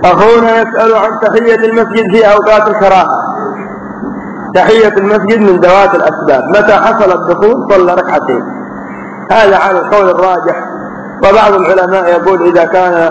أخونا يسأل عن تحية المسجد في أوقات الكراهة. تحية المسجد من ذوات الأسباب، متى حصل الدخول صلى ركعتين، هذا على القول الراجح. وبعض العلماء يقول إذا كان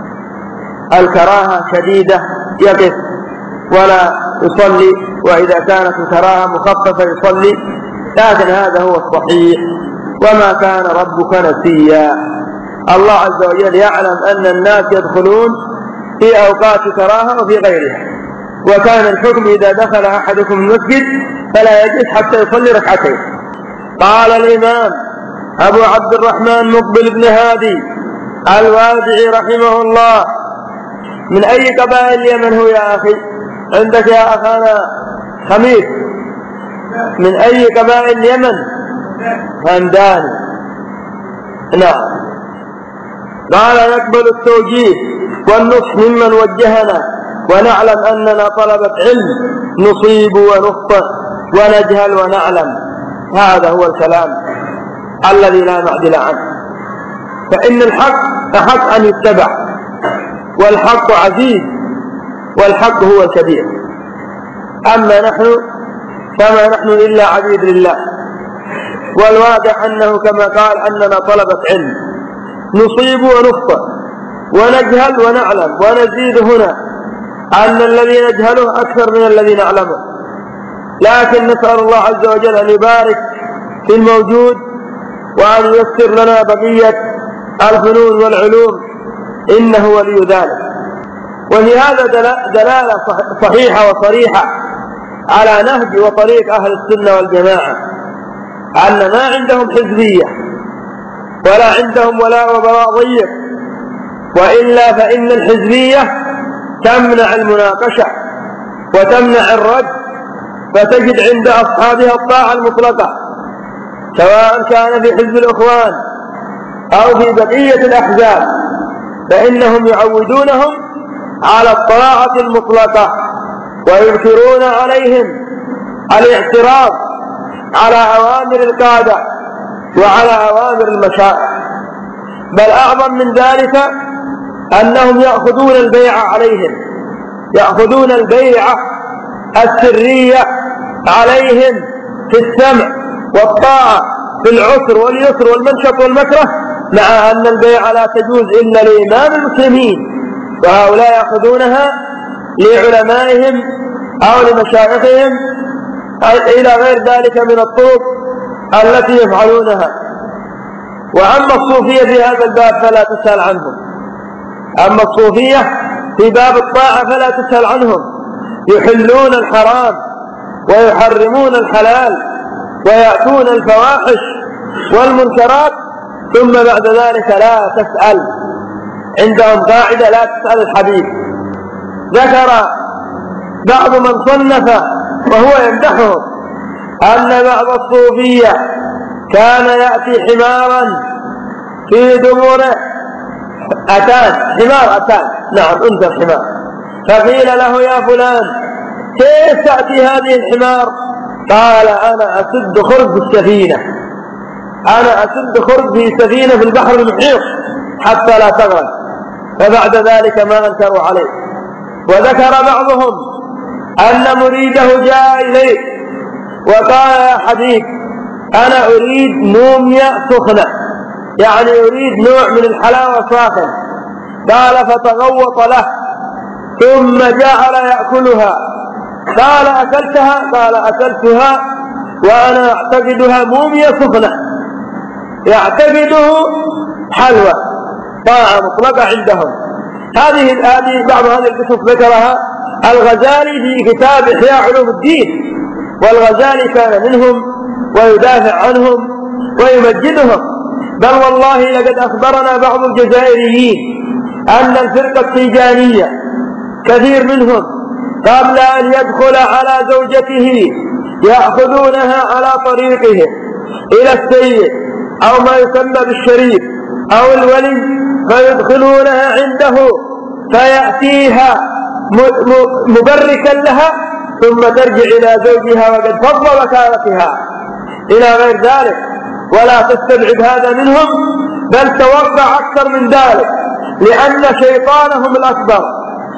الكراهة شديدة يقف ولا يصلي، وإذا كانت الكراهة مخففة يصلي، لكن هذا هو الصحيح. وما كان ربك نسيا، الله عز وجل يعلم أن الناس يدخلون في أوقات كراهة وفي غيرها، وكان الحكم إذا دخل أحدكم المسجد فلا يجلس حتى يصلي ركعتين. قال الإمام أبو عبد الرحمن مقبل بن هادي الوادعي رحمه الله: من أي قبائل اليمن هو يا أخي؟ عندك يا أخانا خميس، من أي قبائل اليمن؟ همداني. نعم. قال: نقبل التوجيه والنصح ممن وجهنا، ونعلم أننا طلبة علم نصيب ونخطئ ونجهل ونعلم. هذا هو الكلام الذي لا معدل عنه، فإن الحق أحق أن يتبع، والحق عزيز، والحق هو الكبير. أما نحن فما نحن إلا عبيد لله، والواضح أنه كما قال أننا طلبة علم نصيب ونخطئ ونجهل ونعلم، ونزيد هنا أن الذي نجهله أكثر من الذي نعلمه، لكن نسأل الله عز وجل أن يبارك في الموجود وأن ييسر لنا بقية الفنون والعلوم، إنه ولي ذلك. وفي هذا دلالة صحيحة وصريحة على نهج وطريق أهل السنة والجماعة، أن ما عندهم حزبية ولا عندهم ولاء وبراء ضيق، وإلا فإن الحزبية تمنع المناقشة وتمنع الرد، فتجد عند أصحابها الطاعة المطلقة، سواء كان في حزب الإخوان أو في بقية الأحزاب، فإنهم يعودونهم على الطاعة المطلقة، ويذكرون عليهم الاعتراض على أوامر القادة وعلى أوامر المشائخ. بل أعظم من ذلك أنهم يأخذون البيعة عليهم، يأخذون البيعة السرية عليهم في السمع والطاعة في العسر واليسر والمنشط والمكره، مع أن البيعة لا تجوز إلا لإمام المسلمين، وهؤلاء يأخذونها لعلمائهم أو لمشايخهم إلى غير ذلك من الطرق التي يفعلونها. وأما الصوفية في هذا الباب فلا تسأل عنهم، أما الصوفية في باب الطاعة فلا تسأل عنهم، يحلون الحرام ويحرمون الحلال ويأتون الفواحش والمنكرات، ثم بعد ذلك لا تسأل. عندهم قاعدة: لا تسأل الحبيب. ذكر بعض من صنف وهو يمدحهم أن بعض الصوفية كان يأتي حمارا في دبره حمار أتان، نعم أنت الحمار، فقيل له: يا فلان كيف تأتي هذه الحمار؟ قال: أنا أسد خرج بالسفينة، أنا أسد خرج بسفينة في البحر المحيط حتى لا تغرق. فبعد ذلك ما أنكروا عليه. وذكر بعضهم أن مريده جاء إليه وقال: يا حبيب أنا أريد موميا سخنة، يعني أريد نوع من الحلاوة ساخن. قال: فتغوط له ثم جعل يأكلها. قال: أكلتها؟ قال: أكلتها وأنا أعتقدها موميا سخنة، يعتقده حلوى، طاعة مطلقة عندهم. هذه بعض هذه القصص ذكرها الغزالي في كتاب إحياء علوم الدين، والغزالي كان منهم ويدافع عنهم ويمجدهم. بل والله لقد أخبرنا بعض الجزائريين أن الفرقة التيجانية كثير منهم قبل أن يدخل على زوجته يأخذونها على طريقه إلى السيد أو ما يسمى بالشريف أو الولي، فيدخلونها عنده فيأتيها مبركا لها، ثم ترجع إلى زوجها وقد فض وكالتها إلى غير ذلك. ولا تستبعد هذا منهم، بل توقع أكثر من ذلك، لأن شيطانهم الأكبر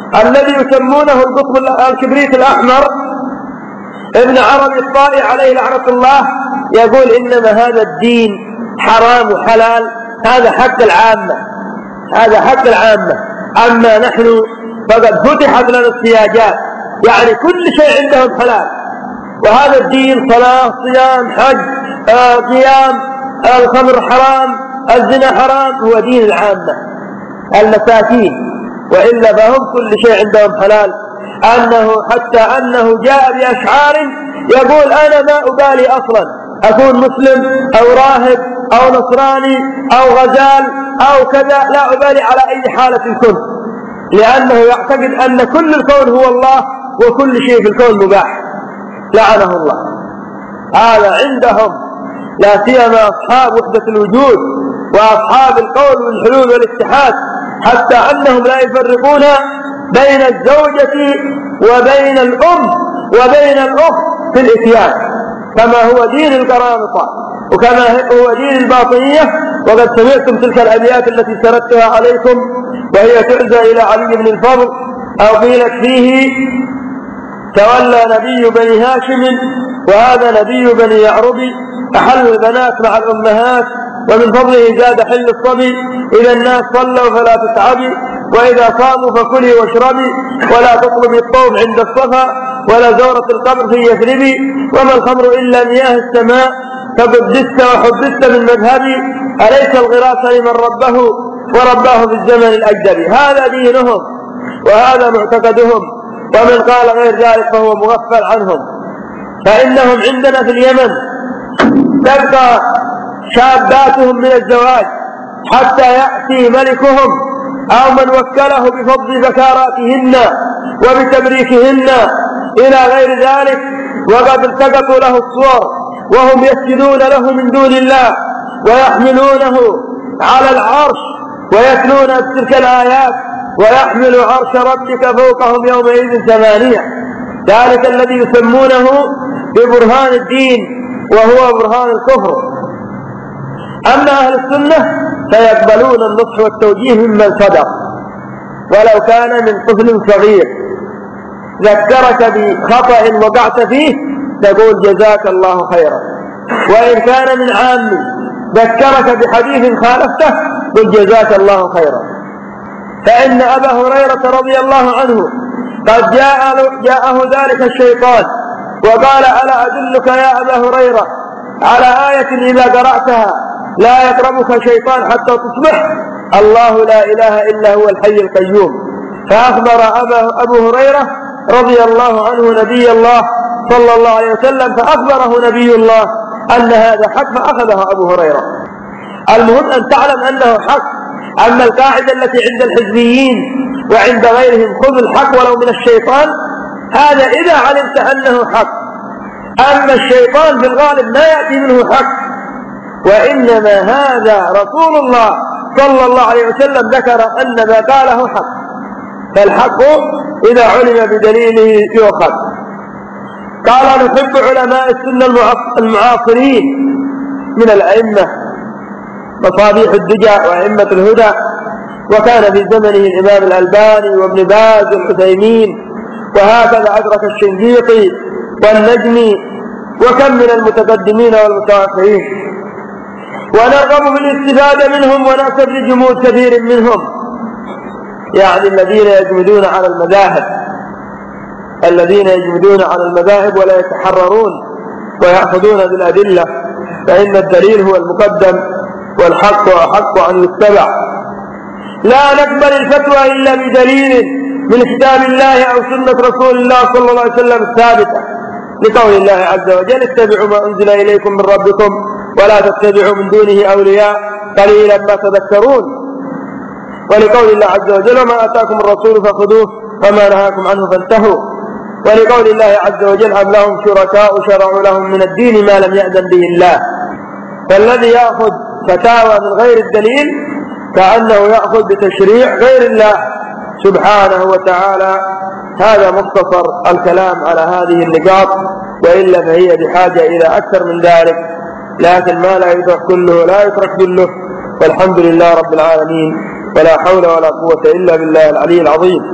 الذي يسمونه القطب الكبريت الأحمر ابن عربي الطائي عليه لعنة الله يقول إنما هذا الدين حرام وحلال، هذا حق العامة، هذا حق العامة. أما نحن فقد فتحت لنا السياجات، يعني كل شيء عندهم حلال. وهذا الدين صلاة صيام حج قيام، الخمر حرام، الزنا حرام، هو دين العامة المساكين. وإلا فهم كل شيء عندهم حلال. حتى أنه جاء بأشعار يقول أنا ما أبالي أصلا أكون مسلم أو راهب أو نصراني أو غزال أو كذا، لا أبالي على أي حالة كنت، لأنه يعتقد أن كل الكون هو الله وكل شيء في الكون مباح، لعنه الله. هذا عندهم، لا سيما أصحاب وحدة الوجود وأصحاب القول والحلول والاتحاد، حتى أنهم لا يفرقون بين الزوجة وبين الأم وبين الأخت في الإتيان، كما هو دين القرامطة وكما هو دين الباطنية. وقد سمعتم تلك الأبيات التي سردتها عليكم، وهي تعزى إلى علي بن الفضل، أو قيلت فيه: تولى نبي بني هاشم وهذا نبي بني يعرب، أحل البنات مع الأمهات ومن فضله زاد حل الصبي، إذا الناس صلوا فلا تتعبي، وإذا صاموا فكلي واشربي، ولا تطلبي الطوب عند الصفا ولا زورة القبر في يثربي، وما الخمر إلا مياه السماء فقدست وحدثت من مذهبي، أليس الغراس لمن ربه ورباه في الزمن الأجدبي. هذا دينهم وهذا معتقدهم، ومن قال غير ذلك فهو مغفل عنهم. فإنهم عندنا في اليمن تبقى شاباتهم من الزواج حتى يأتي ملكهم أو من وكله بفضل بكاراتهن وبتبريكهن إلى غير ذلك، وقد التقطوا له الصور وهم يسجدون له من دون الله ويحملونه على العرش ويتلون تلك الآيات: ويحمل عرش ربك فوقهم يومئذ 8. ذلك الذي يسمونه ببرهان الدين وهو برهان الكفر. أما أهل السنة فيقبلون النصح والتوجيه ممن صدق، ولو كان من طفل صغير ذكرك بخطأ وقعت فيه تقول جزاك الله خيرا، وإن كان من عام ذكرك بحديث خالفته قل جزاك الله خيرا. فإن أبا هريرة رضي الله عنه قد جاءه ذلك الشيطان وقال: ألا أدلك يا أبا هريرة على آية إذا قرأتها لا يقربك شيطان حتى تصبح؟ الله لا إله إلا هو الحي القيوم. فأخبر أبو هريرة رضي الله عنه نبي الله صلى الله عليه وسلم، فأخبره نبي الله أن هذا حق فأخذه أبو هريرة. المهم أن تعلم أنه حق. أما القاعدة التي عند الحزبيين وعند غيرهم: خذ الحق ولو من الشيطان، هذا إذا علمت أنه حق. أما الشيطان في الغالب ما يأتي منه حق، وإنما هذا رسول الله صلى الله عليه وسلم ذكر أن ما قاله حق، فالحق إذا علم بدليله يؤخذ. قال: نحب علماء السنة المعاصرين من الأئمة مصابيح الدجى وأئمة الهدى، وكان في زمنه الإمام الألباني وابن باز والعثيمين، وهكذا أدرك الشنقيطي والنجمي وكم من المتقدمين والمتأخرين. ونرغب بالاستفادة منهم ونأسف لجمود كثير منهم، يعني الذين يجمدون على المذاهب ولا يتحررون ويأخذون بالأدلة، فإن الدليل هو المقدم والحق أحق أن يتبع. لا نقبل الفتوى إلا بدليل من كتاب الله أو سنة رسول الله صلى الله عليه وسلم الثابتة، لقول الله عز وجل: اتبعوا ما أنزل إليكم من ربكم ولا تتبعوا من دونه أولياء قليلا ما تذكرون. ولقول الله عز وجل: وما آتاكم الرسول فخذوه وما نهاكم عنه فانتهوا. ولقول الله عز وجل: أم لهم شركاء شرعوا لهم من الدين ما لم يأذن به الله. فالذي يأخذ فتاوى من غير الدليل كأنه يأخذ بتشريع غير الله سبحانه وتعالى. هذا مختصر الكلام على هذه النقاط، وإلا فهي بحاجة إلى أكثر من ذلك، لكن ما لا يدرك كله لا يترك كله. والحمد لله رب العالمين، ولا حول ولا قوة إلا بالله العلي العظيم.